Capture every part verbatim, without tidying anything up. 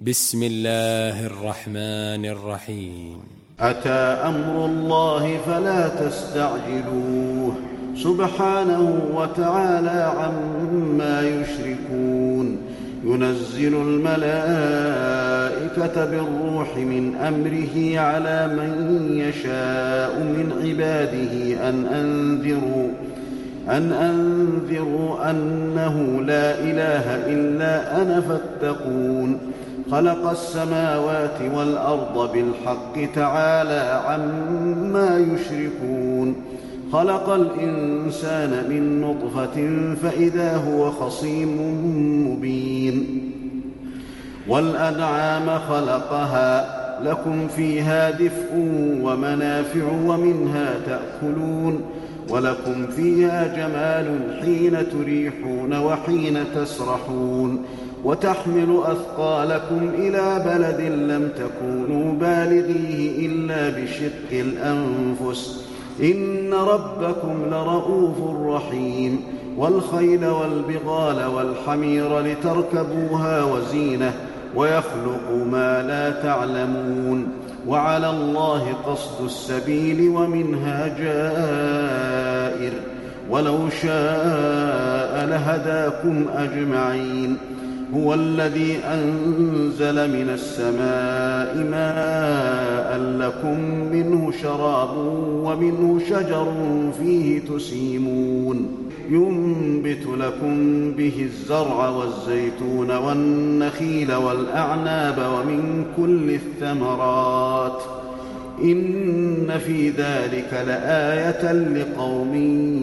بسم الله الرحمن الرحيم. أتى أمر الله فلا تستعجلوه سبحانه وتعالى عما يشركون. ينزل الملائكة بالروح من أمره على من يشاء من عباده أن أنذروا أن أنذروا أنه لا إله إلا أنا فاتقون. خلق السماوات والأرض بالحق تعالى عما يشركون. خلق الإنسان من نطفة فإذا هو خصيم مبين. والأنعام خلقها لكم فيها دفء ومنافع ومنها تأكلون ولكم فيها جمال حين تريحون وحين تسرحون وتحمل أثقالكم إلى بلد لم تكونوا بالغيه إلا بشق الأنفس إن ربكم لرءوف رحيم. والخيل والبغال والحمير لتركبوها وزينة ويخلق ما لا تعلمون. وعلى الله قصد السبيل ومنها جائر ولو شاء لهداكم أجمعين. هو الذي أنزل من السماء ماء لكم منه شراب ومنه شجر فيه تسيمون. ينبت لكم به الزرع والزيتون والنخيل والأعناب ومن كل الثمرات إن في ذلك لآية لقوم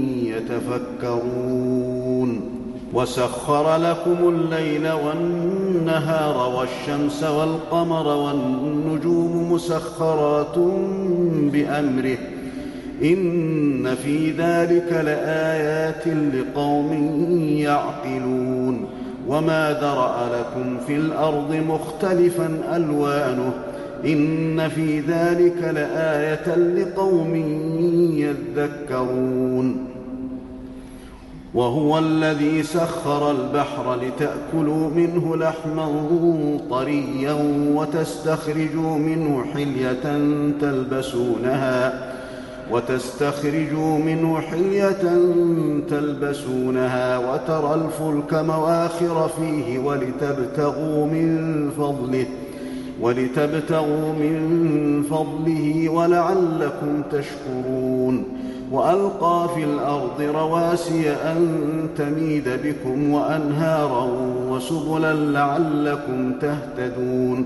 يتفكرون. وسخر لكم الليل والنهار والشمس والقمر والنجوم مسخرات بأمره إن في ذلك لآيات لقوم يعقلون. وما ذرأ لكم في الأرض مختلفا ألوانه إن في ذلك لآية لقوم يذكرون. وهو الذي سخر البحر لتأكلوا منه لحما طريا وتستخرجوا منه حلية تلبسونها وتستخرجوا منه حلية تلبسونها وترى الفلك مواخر فيه ولتبتغوا من فضله ولتبتغوا من فضله ولعلكم تشكرون. وألقى في الأرض رواسي أن تميد بكم وأنهارا وسبلا لعلكم تهتدون.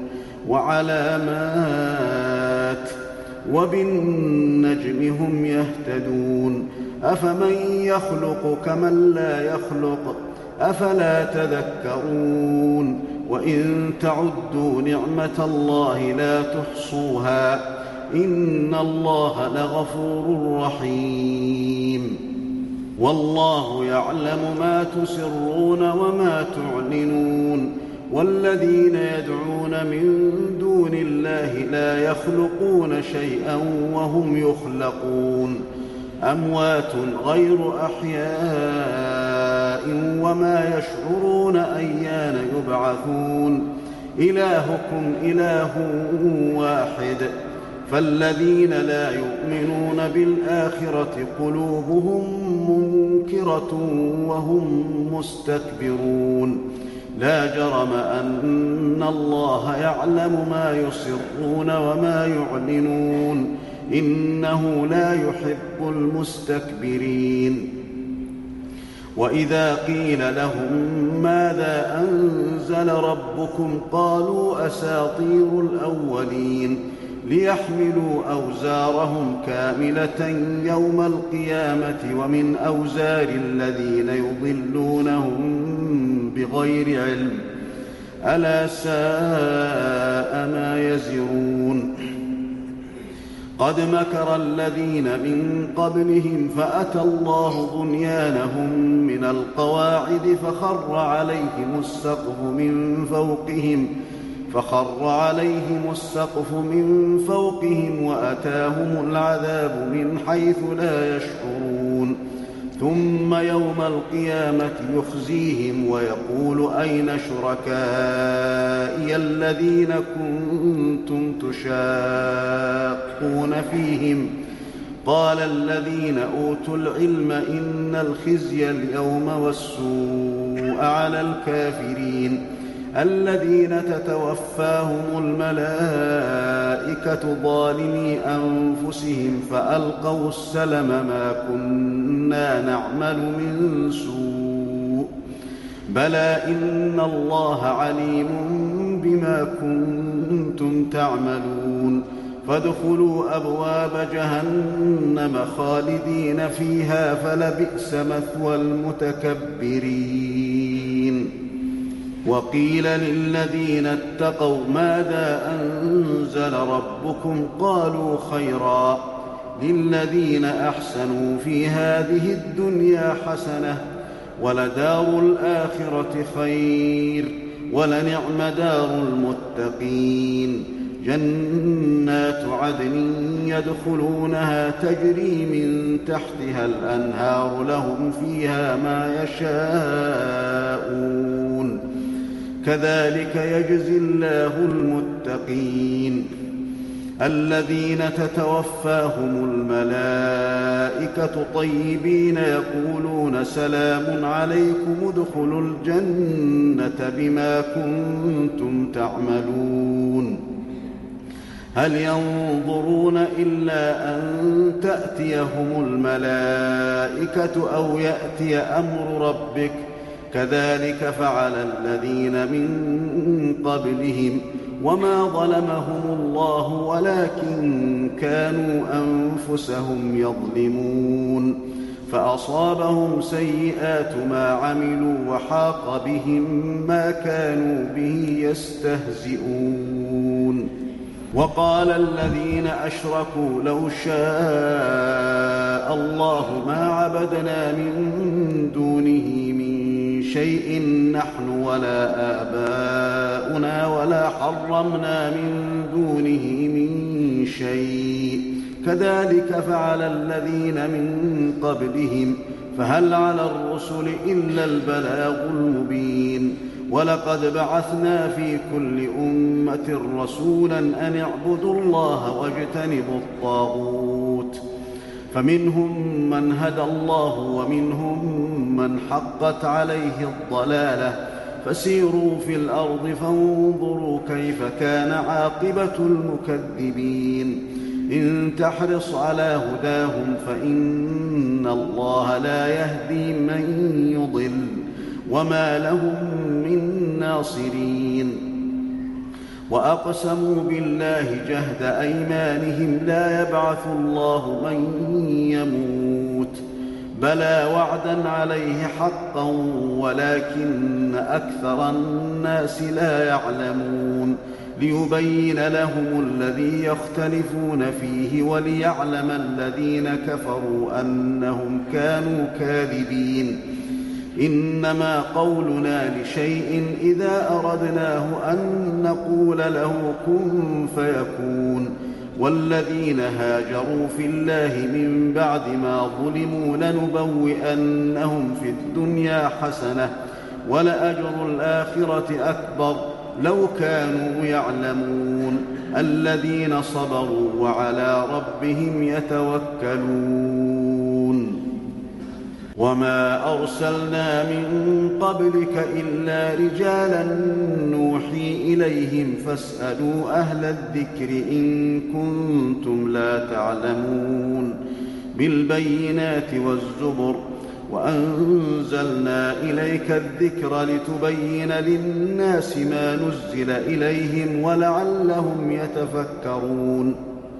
وعلامات وبالنجم هم يهتدون. أفمن يخلق كمن لا يخلق أفلا تذكرون. وإن تعدوا نعمة الله لا تحصوها إن الله لغفور رحيم. والله يعلم ما تسرون وما تعلنون. والذين يدعون من دون الله لا يخلقون شيئا وهم يخلقون أموات غير أحياء وما يشعرون أيان يبعثون. إلهكم إله واحد فالذين لا يؤمنون بالآخرة قلوبهم منكرة وهم مستكبرون. لا جرم أن الله يعلم ما يسرون وما يعلنون إنه لا يحب المستكبرين. وإذا قيل لهم ماذا أنزل ربكم قالوا أساطير الأولين ليحملوا أوزارهم كاملة يوم القيامة ومن أوزار الذين يضلونهم بغير علم ألا ساء ما يزرون. قد مكر الذين من قبلهم فأتى الله بنيانهم من القواعد فخر عليهم السقف من فوقهم فخر عليهم السقف من فوقهم وأتاهم العذاب من حيث لا يشعرون. ثم يوم القيامة يخزيهم ويقول أين شركائي الذين كنتم تشاقون فيهم قال الذين أوتوا العلم إن الخزي اليوم والسوء على الكافرين الذين تتوفاهم الملائكة ظالمي أنفسهم فألقوا السلم ما كنا نعمل من سوء بلى إن الله عليم بما كنتم تعملون فادخلوا أبواب جهنم خالدين فيها فلبئس مثوى المتكبرين وقيل للذين اتقوا ماذا أنزل ربكم قالوا خيرا للذين أحسنوا في هذه الدنيا حسنة ولدار الآخرة خير ولنعم دار المتقين جنات عدن يدخلونها تجري من تحتها الأنهار لهم فيها ما يشاءون كذلك يجزي الله المتقين الذين تتوفاهم الملائكة طيبين يقولون سلام عليكم ادخلوا الجنة بما كنتم تعملون هل ينظرون إلا أن تأتيهم الملائكة أو يأتي أمر ربك كذلك فعل الذين من قبلهم وما ظلمهم الله ولكن كانوا أنفسهم يظلمون فأصابهم سيئات ما عملوا وحاق بهم ما كانوا به يستهزئون وقال الذين أشركوا لو شاء الله ما عبدنا من دونه من شيء نحن ولا آباؤنا ولا حرمنا من دونه من شيء كذلك فعل الذين من قبلهم فهل على الرسل إلا البلاغ المبين ولقد بعثنا في كل أمة رسولا أن اعبدوا الله واجتنبوا الطاغوت فمنهم من هدى الله ومنهم من حقت عليه الضلالة فسيروا في الأرض فانظروا كيف كان عاقبة المكذبين إن تحرص على هداهم فإن الله لا يهدي من يضل وما لهم من ناصرين وأقسموا بالله جهد أيمانهم لا يبعث الله من يموت بلى وعدا عليه حقا ولكن أكثر الناس لا يعلمون ليبين لهم الذي يختلفون فيه وليعلم الذين كفروا أنهم كانوا كاذبين إنما قولنا لشيء إذا أردناه أن نقول له كن فيكون والذين هاجروا في الله من بعد ما ظلموا لنبوئنهم في الدنيا حسنة ولأجر الآخرة أكبر لو كانوا يعلمون الذين صبروا وعلى ربهم يتوكلون وما أرسلنا من قبلك إلا رجالا نوحي إليهم فاسألوا أهل الذكر إن كنتم لا تعلمون بالبينات والزبر وأنزلنا إليك الذكر لتبين للناس ما نزل إليهم ولعلهم يتفكرون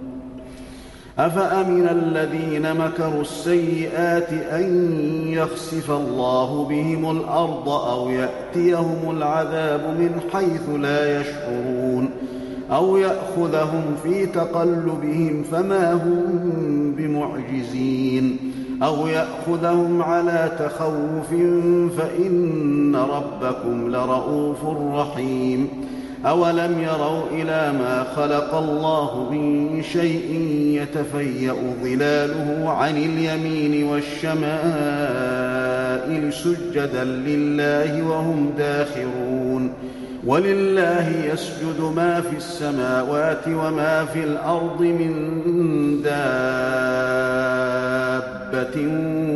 أفأمن الذين مكروا السيئات أن يخسف الله بهم الأرض أو يأتيهم العذاب من حيث لا يشعرون أو يأخذهم في تقلبهم فما هم بمعجزين أو يأخذهم على تخوف فإن ربكم لرءوف رحيم أولم يروا إلى ما خلق الله من شيء يتفيأ ظلاله عن اليمين والشمائل سجدا لله وهم داخرون ولله يسجد ما في السماوات وما في الأرض من دابة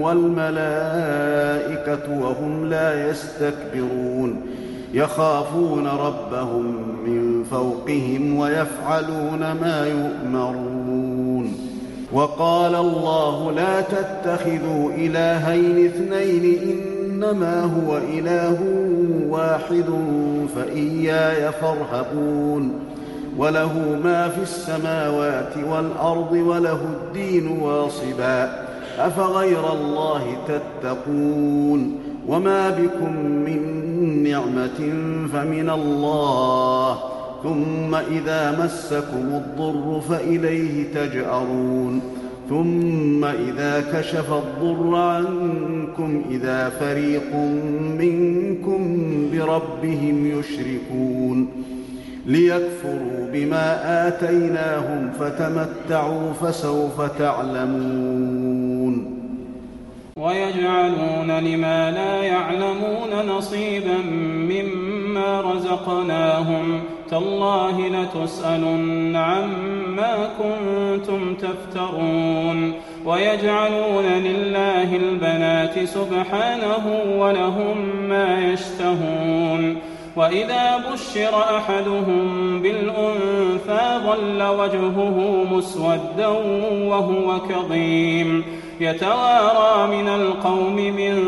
والملائكة وهم لا يستكبرون يخافون ربهم من فوقهم ويفعلون ما يؤمرون وقال الله لا تتخذوا إلهين اثنين إنما هو إله واحد فإياي فارهبون وله ما في السماوات والأرض وله الدين واصبا أفغير الله تتقون وما بكم من نعمة فمن الله ثم إذا مسكم الضر فإليه تجأرون ثم إذا كشف الضر عنكم إذا فريق منكم بربهم يشركون ليكفروا بما آتيناهم فتمتعوا فسوف تعلمون ويجعلون لما لا يعلمون نصيبا مما رزقناهم تالله لتسألن عما كنتم تفترون ويجعلون لله البنات سبحانه ولهم ما يشتهون وإذا بشر أحدهم بالأنثى ظل وجهه مسودا وهو كظيم يتوارى من القوم من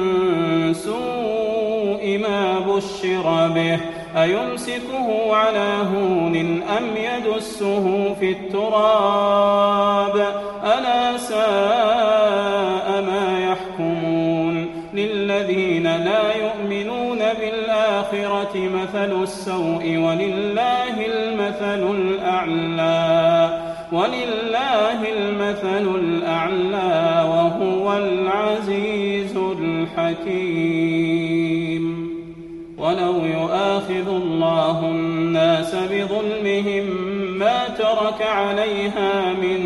سوء ما بشر به أيمسكه على هون أم يدسه في التراب ألا ساء ما يحكمون للذين لا يؤمنون بالآخرة مثل السوء ولله المثل الأعلى ولله المثل الأعلى وهو العزيز الحكيم ولو يؤاخذ الله الناس بظلمهم ما ترك عليها من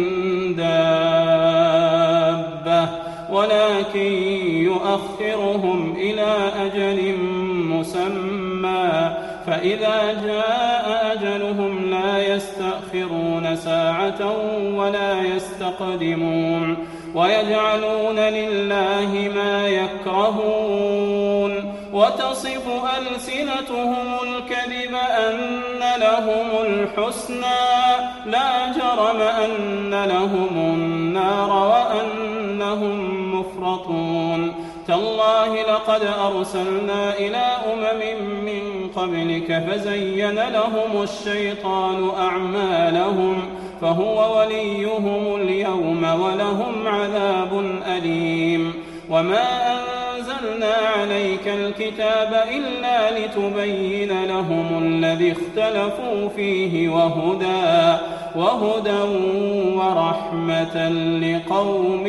دابة ولكن يؤخرهم إلى أجل مسمى فإذا جاء أجلهم لا يستأخرون ساعة ولا يستقدمون ويجعلون لله ما يكرهون وتصف ألسنتهم الكذب أن لهم الحسنى لا جرم أن لهم النار وأنهم مفرطون تالله لقد أرسلنا إلى أمم من قبلك فزين لهم الشيطان أعمالهم فهو وليهم اليوم ولهم عذاب أليم وما أنزلنا عليك الكتاب إلا لتبين لهم الذي اختلفوا فيه وهدى وهدى ورحمة لقوم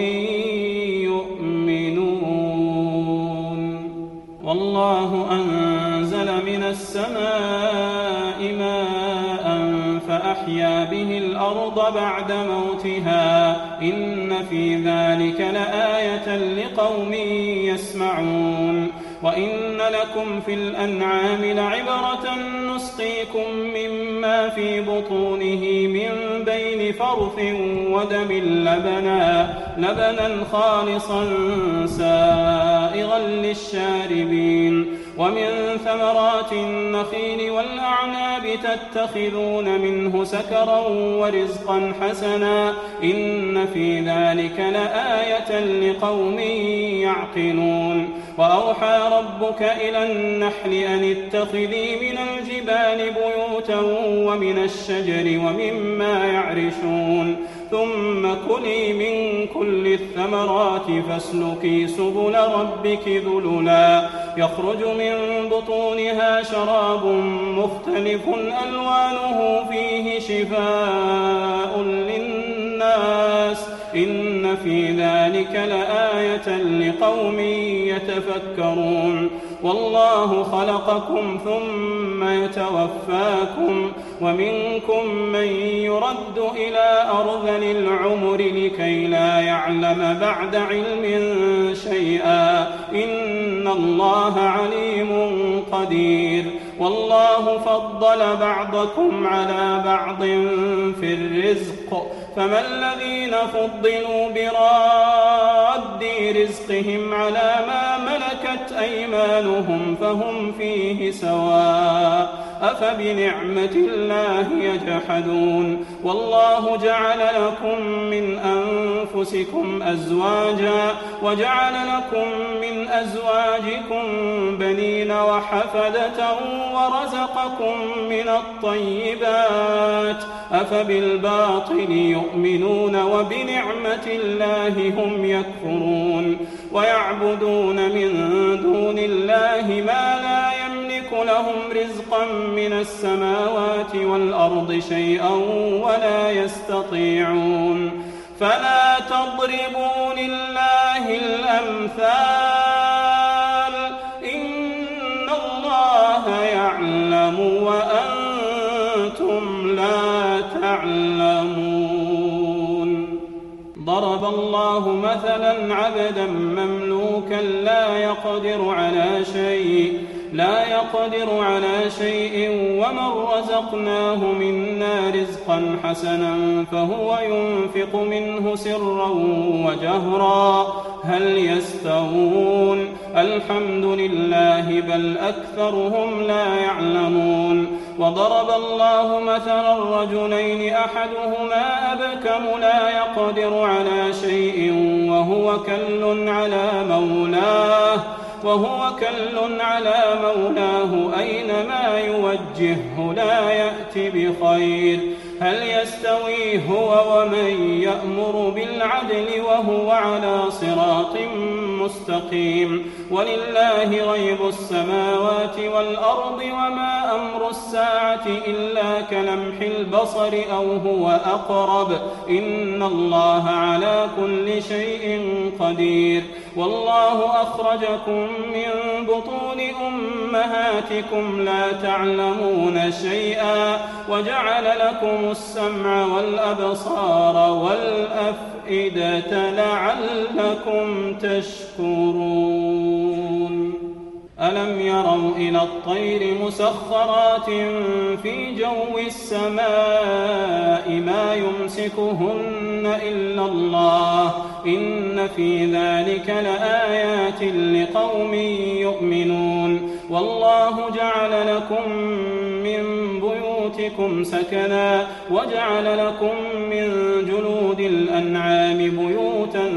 يؤمنون والله أنزل من السماء ماء فأحيا به الأرض بعد موتها إن في ذلك لآية لقوم يسمعون وإن لكم في الأنعام لعبرة نسقيكم مما في بطونه من بين فرث ودم لبنا لبنا خالصا سائغا للشاربين ومن ثمرات النخيل والأعناب تتخذون منه سكرا ورزقا حسنا إن في ذلك لآية لقوم يعقلون وأوحى ربك إلى النحل أن اتخذي من الجبال بيوتا ومن الشجر ومما يعرشون ثم كلي من كل الثمرات فاسلكي سبل ربك ذللا يخرج من بطونها شراب مختلف ألوانه فيه شفاء للناس إن في ذلك لآية لقوم يتفكرون والله خلقكم ثم ثم يتوفاكم ومنكم من يرد إلى أرذل العمر لكي لا يعلم بعد علم شيئا إن الله عليم قدير والله فضل بعضكم على بعض في الرزق فما الذين فضلوا براد رزقهم على ما ملكت أيمانهم فهم فيه سواء أفبنعمة الله يجحدون والله جعل لكم من أنفسكم أزواجا وجعل لكم من أزواجكم بنين وحفدة ورزقكم من الطيبات أفبالباطل يؤمنون وبنعمة الله هم يكفرون ويعبدون من دون الله ما لا يملك لهم رزقا من السماوات والأرض شيئا ولا يستطيعون فلا تضربوا لله الأمثال إن الله يعلم وأنتم لا تعلمون ضرب الله مثلا عبدا مملوكا لا يقدر على شيء لا يقدر على شيء ومن رزقناه منا رزقا حسنا فهو ينفق منه سرا وجهرا هل يستوون الحمد لله بل أكثرهم لا يعلمون وضرب الله مثلا رجلين أحدهما أبكم لا يقدر على شيء وهو كل على مولاه وهو كل على مولاه أينما يوجهه لا يأتي بخير هل يستوي هو ومن يأمر بالعدل وهو على صراط مستقيم ولله غيب السماوات والأرض وما أمر الساعة إلا كلمح البصر أو هو أقرب إن الله على كل شيء قدير والله أخرجكم من بطون أمهاتكم لا تعلمون شيئا وجعل لكم السمع والأبصار والأفئدة لعلكم تشكرون ألم يروا إلى الطير مسخرات في جو السماء ما يمسكهن إلا الله إن في ذلك لآيات لقوم يؤمنون والله جعل لكم من بيوتكم سكنا وجعل لكم من جلود الأنعام بيوتا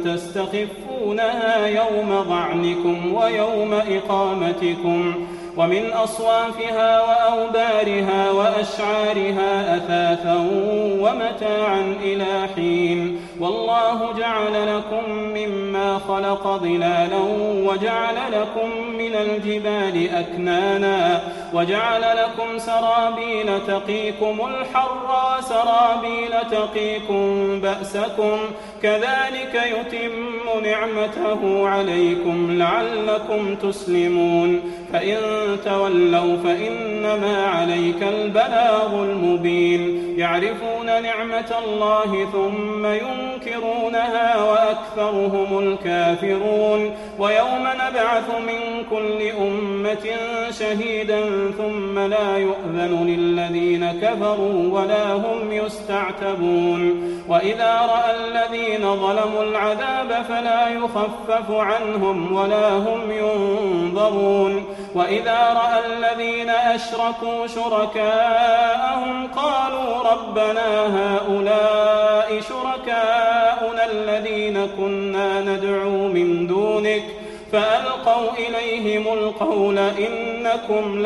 تستخفونها يوم ظعنكم ويوم إقامتكم ومن أصوافها وأوبارها وأشعارها أثاثا ومتاعا إلى حين والله جعل لكم مما خلق ظلالا وجعل لكم من الجبال أكنانا وجعل لكم سرابيل تقيكم الحر وسرابيل تقيكم بأسكم كذلك يتم نعمته عليكم لعلكم تسلمون فإن تولوا فإنما عليك البلاغ المبين يعرفون نعمة الله ثم ينكرونها وأكثرهم الكافرون ويوم نبعث من كل أمة شهيدا ثم لا يؤذن للذين كفروا ولا هم يستعتبون وإذا رأى الذين ظلموا العذاب فلا يخفف عنهم ولا هم ينظرون وإذا رأى الذين أشركوا شركاءهم قالوا ربنا هؤلاء شركاؤنا الذين كنا ندعو من دونك فألقوا إليهم القول إنكم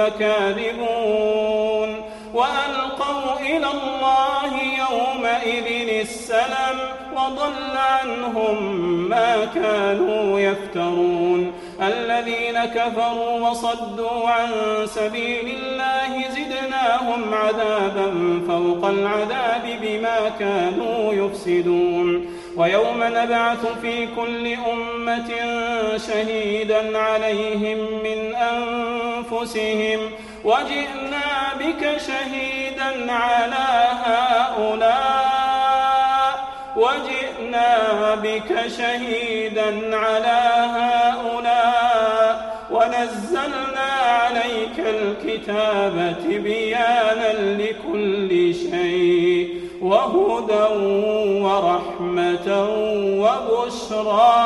لكاذبون وألقوا إلى الله يومئذ السلم وضل عنهم ما كانوا يفترون الذين كفروا وصدوا عن سبيل الله زدناهم عذابا فوق العذاب بما كانوا يفسدون ويوم نبعث في كل أمة شهيدا عليهم من أنفسهم وجئنا بك شهيدا على هؤلاء وجئنا بك شهيدا على هؤلاء ونزلنا عليك الكتاب تبيانا لكل شيء وهدى ورحمة وبشرى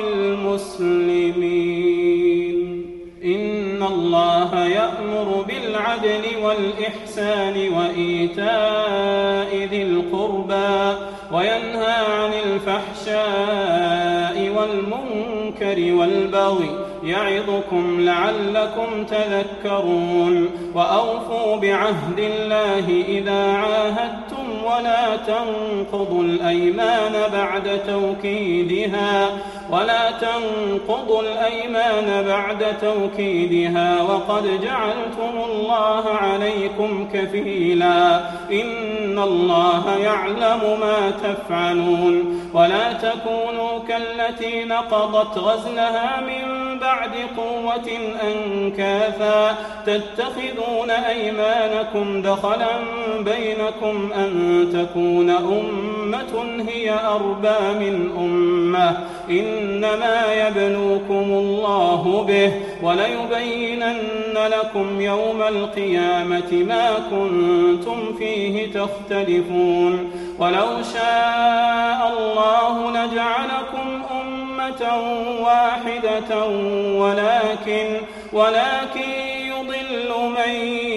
للمسلمين. إن الله يأمر بالعدل والإحسان وإيتاء ذي القربى وينهى عن الفحشاء والمنكر والبغي يعظكم لعلكم تذكرون. وأوفوا بعهد الله إذا عاهدتم ولا تنقضوا الأيمان بعد توكيدها ولا تنقضوا الأيمان بعد توكيدها وقد جعلتم الله عليكم كفيلا إن الله يعلم ما تفعلون. ولا تكونوا كالتي نقضت غزلها من بعد قوة أنكاثا تتخذون أيمانكم دخلا بينكم أن تكون أمة هي أربى من أمة إنما يبلوكم الله به وليبينن لكم يوم القيامة ما كنتم فيه تختلفون. ولو شاء الله لجعلكم أمة واحدة ولكن ولكن يضل من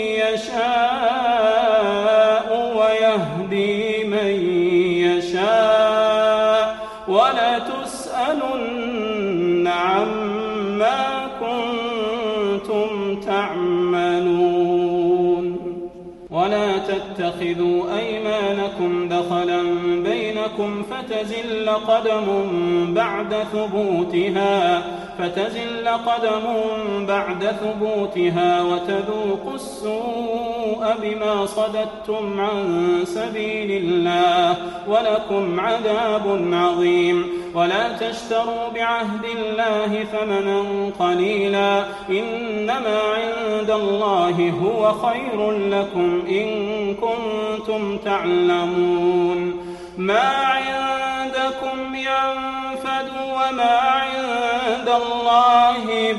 يشاء ويهدي من يشاء ولا تسألن عما كنتم تعملون. ولا تتخذوا أيمانكم دخلا بينكم فتزل قدم بعد ثبوتها فتزل قدم بعد ثبوتها وتذوقوا السوء بما صددتم عن سبيل الله ولكم عذاب عظيم. ولا تشتروا بعهد الله ثمنا قليلا إنما عند الله هو خير لكم إن كنتم تعلمون. ما عندكم ينفد وما عند الله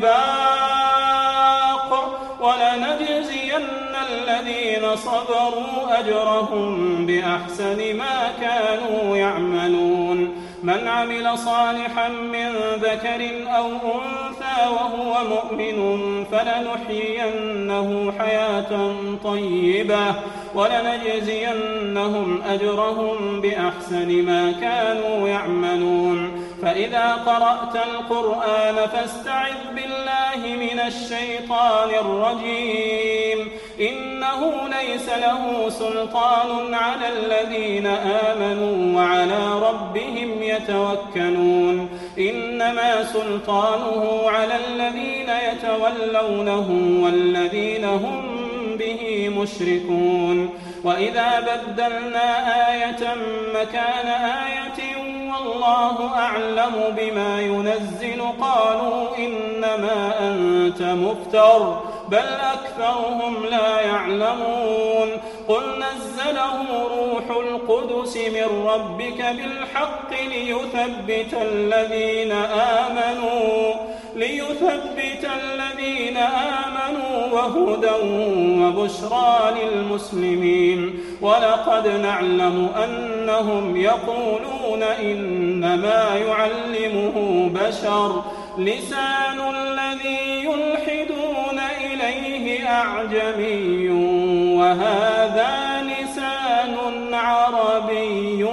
باق ولنجزين الذين صبروا أجرهم بأحسن ما كانوا يعملون. من عمل صالحا من ذكر أو أنثى وهو مؤمن فلنحيينه حياة طيبة ولنجزينهم أجرهم بأحسن ما كانوا يعملون. فإذا قرأت القرآن فاستعذ بالله من الشيطان الرجيم إنه ليس له سلطان على الذين آمنوا وعلى ربهم يتوكلون. إنما سلطانه على الذين يتولونه والذين هم به مشركون. وإذا بدلنا آية مكان آية والله أعلم بما ينزل قالوا إنما أنت مفتر بل أكثرهم لا يعلمون. قل نزله روح القدس من ربك بالحق ليثبت الذين آمنوا ليثبت الذين آمنوا وهدى وبشرى للمسلمين. ولقد نعلم أنهم يقولون إنما يعلمه بشر لسان الذي يلحدون إليه أعجمي وهذا لسان عربي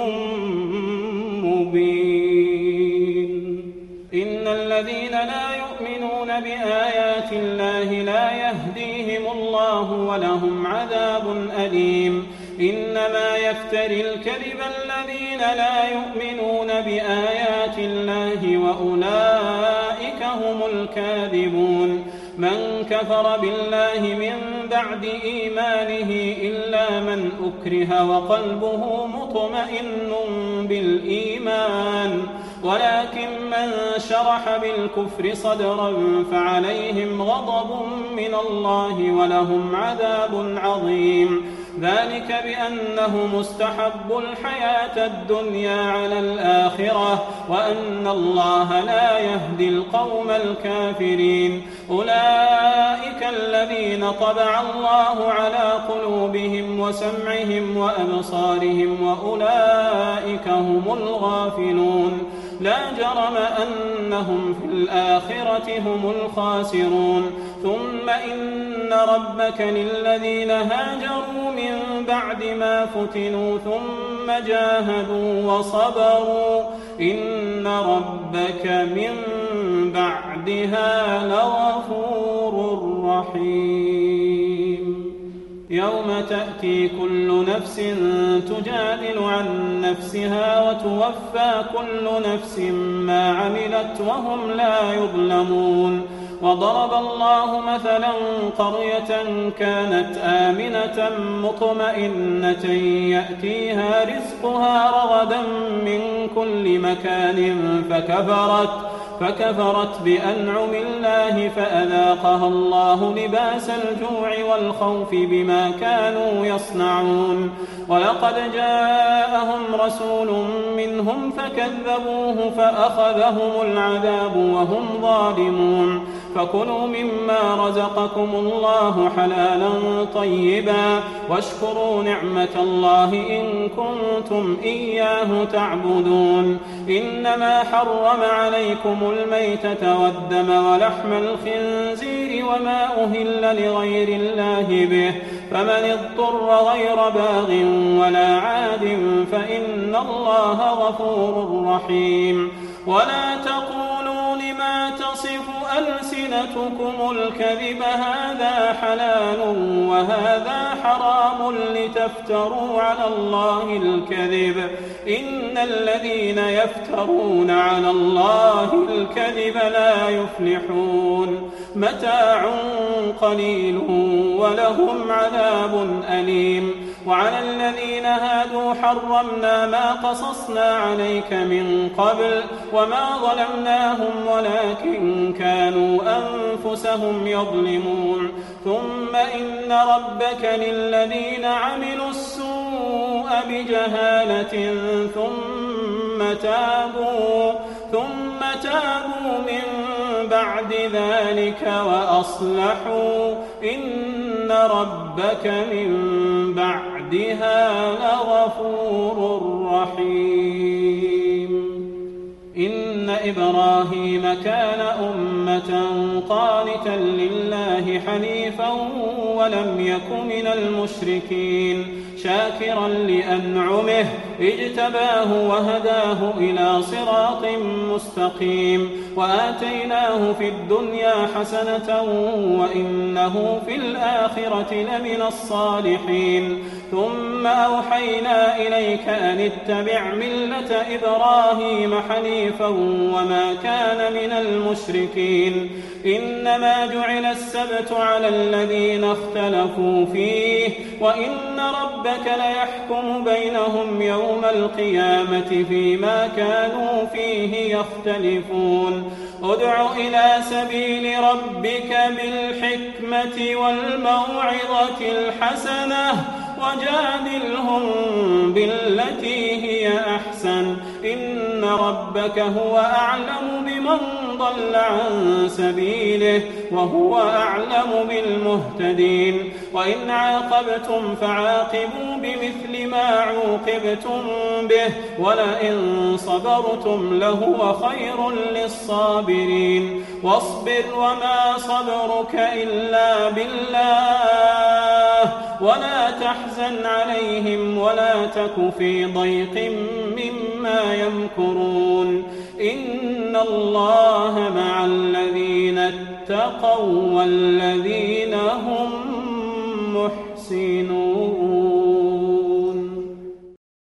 مبين. إن الذين لا يؤمنون بآيات الله لا يهديهم الله ولهم عذاب أليم. إنما يفتري الكذب الذين لا يؤمنون بآيات الله وأولئك هم الكاذبون. من كفر بالله من بعد إيمانه إلا من أكره وقلبه مطمئن بالإيمان ولكن من شرح بالكفر صدرا فعليهم غضب من الله ولهم عذاب عظيم. ذلك بأنه مستحب الحياة الدنيا على الآخرة وأن الله لا يهدي القوم الكافرين. أولئك الذين طبع الله على قلوبهم وسمعهم وأبصارهم وأولئك هم الغافلون. لا جرم أنهم في الآخرة هم الخاسرون. ثم إن ربك للذين هاجروا من بعد ما فتنوا ثم جاهدوا وصبروا إن ربك من بعدها لغفور رحيم. يوم تأتي كل نفس تجادل عن نفسها وتوفى كل نفس ما عملت وهم لا يظلمون. وضرب الله مثلا قرية كانت آمنة مطمئنة يأتيها رزقها رغدا من كل مكان فكفرت فكفرت بأنعم الله فأذاقها الله لباس الجوع والخوف بما كانوا يصنعون. ولقد جاءهم رسول منهم فكذبوه فأخذهم العذاب وهم ظالمون. فكلوا مما رزقكم الله حلالا طيبا واشكروا نعمة الله إن كنتم إياه تعبدون. إنما حرم عليكم الميتة والدم ولحم الخنزير وما أهل لغير الله به فمن اضطر غير باغ ولا عاد فإن الله غفور رحيم. ولا تقولوا لما تصف ألسنتكم الكذب هذا حلال وهذا حرام لتفتروا على الله الكذب إن الذين يفترون على الله الكذب لا يفلحون. متاع قليل ولهم عذاب أليم. وعلى الذين هادوا حرمنا ما قصصنا عليك من قبل وما ظلمناهم ولكن كانوا أنفسهم يظلمون. ثم إن ربك للذين عملوا السوء بجهالة ثم تابوا ثم تابوا من بعد ذلك وأصلحوا إن ربك من بعدها لغفور رحيم. إن إبراهيم كان أمة قانتا لله حنيفا ولم يك من المشركين شاكرا لأنعمه اجتباه وهداه إلى صراط مستقيم. وآتيناه في الدنيا حسنة وإنه في الآخرة لمن الصالحين. ثم أوحينا إليك أن اتبع ملة إبراهيم حنيفا وما كان من المشركين. إنما جعل السبت على الذين اختلفوا فيه وإن ربك ليحكم بينهم يوم القيامة فيما كانوا فيه يختلفون. ادع إلى سبيل ربك بالحكمة والموعظة الحسنة وجادلهم بالتي هي أحسن إن ربك هو أعلم بمن ضل عن سبيله وهو أعلم بالمهتدين. وإن عاقبتم فعاقبوا بمثل ما عوقبتم به ولئن صبرتم لهو خير للصابرين. واصبر وما صبرك إلا بالله ولا تحزن عليهم ولا تك في ضيق مما يمكرون. إن الله مع الذين اتقوا والذين هم محسنون.